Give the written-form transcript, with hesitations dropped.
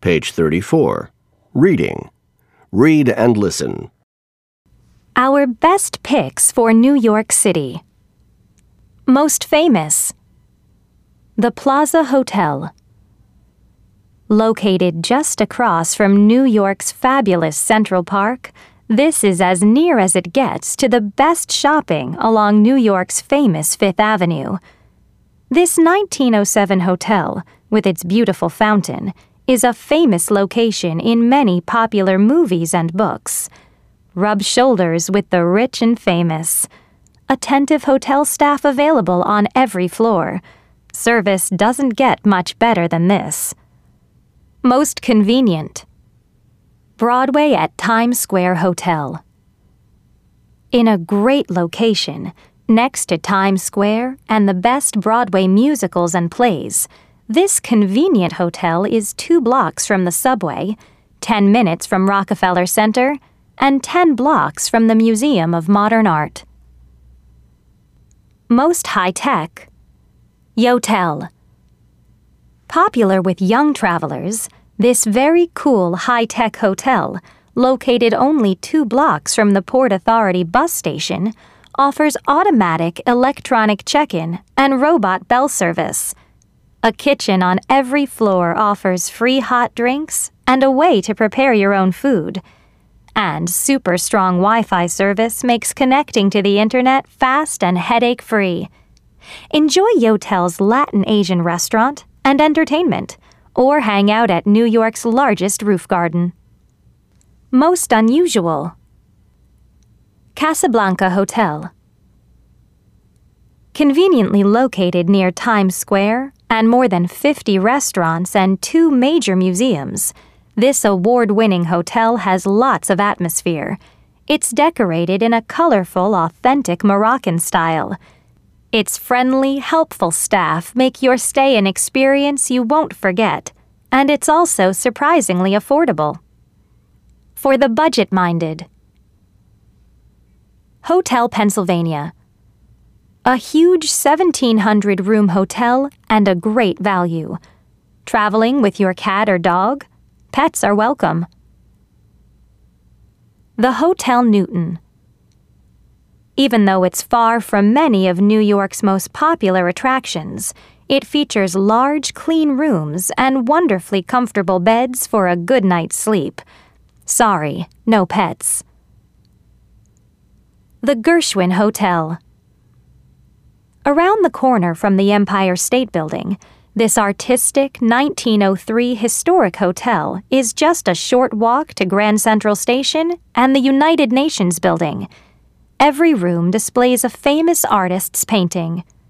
Page 34. Reading. Read and listen. Our best picks for New York City. Most famous. The Plaza Hotel. Located just across from New York's fabulous Central Park, this is as near as it gets to the best shopping along New York's famous Fifth Avenue. This 1907 hotel, with its beautiful fountain, is a famous location in many popular movies and books. Rub shoulders with the rich and famous. Attentive hotel staff available on every floor. Service doesn't get much better than this. Most convenient. Broadway at Times Square Hotel. In a great location, next to Times Square and the best Broadway musicals and plays, this convenient hotel is 2 blocks from the subway, 10 minutes from Rockefeller Center, and 10 blocks from the Museum of Modern Art. Most high-tech. Yotel. Popular with young travelers, this very cool high-tech hotel, located only 2 blocks from the Port Authority bus station, offers automatic electronic check-in and robot bell service. A kitchen on every floor offers free hot drinks and a way to prepare your own food. And super strong Wi-Fi service makes connecting to the internet fast and headache-free. Enjoy Yotel's Latin Asian restaurant and entertainment, or hang out at New York's largest roof garden. Most unusual. Casablanca Hotel. Conveniently located near Times Square and more than 50 restaurants and 2 major museums, this award-winning hotel has lots of atmosphere. It's decorated in a colorful, authentic Moroccan style. Its friendly, helpful staff make your stay an experience you won't forget, and it's also surprisingly affordable. For the budget-minded. Hotel Pennsylvania. A huge 1,700-room hotel and a great value. Traveling with your cat or dog? Pets are welcome. The Hotel Newton. Even though it's far from many of New York's most popular attractions, it features large, clean rooms and wonderfully comfortable beds for a good night's sleep. Sorry, no pets. The Gershwin Hotel. Around the corner from the Empire State Building, this artistic 1903 historic hotel is just a short walk to Grand Central Station and the United Nations Building. Every room displays a famous artist's painting.